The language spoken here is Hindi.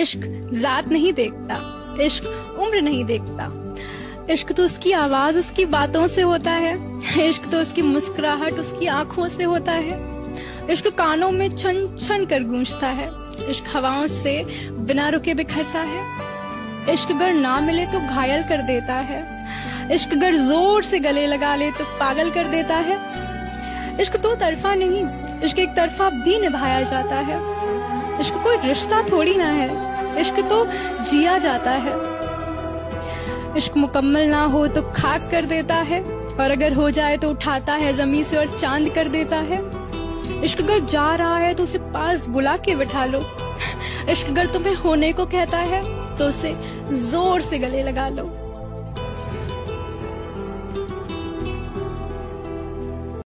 इश्क जात नहीं देखता, इश्क उम्र नहीं देखता। इश्क तो उसकी आवाज, उसकी बातों से होता है। इश्क तो उसकी मुस्कुराहट, उसकी आंखों से होता है। इश्क कानों में छन छन कर गूंजता है। इश्क हवाओं से बिना रुके बिखरता है। इश्क अगर ना मिले तो घायल कर देता है। इश्क अगर जोर से गले लगा ले तो पागल कर देता है। इश्क दो तरफा नहीं, इश्क एक तरफा भी निभाया जाता है। इश्क कोई रिश्ता थोड़ी ना है, इश्क तो जिया जाता है। इश्क मुकम्मल ना हो तो खाक कर देता है, और अगर हो जाए तो उठाता है जमीन से और चांद कर देता है। इश्क अगर जा रहा है तो उसे पास बुला के बिठा लो। इश्क अगर तुम्हें होने को कहता है तो उसे जोर से गले लगा लो।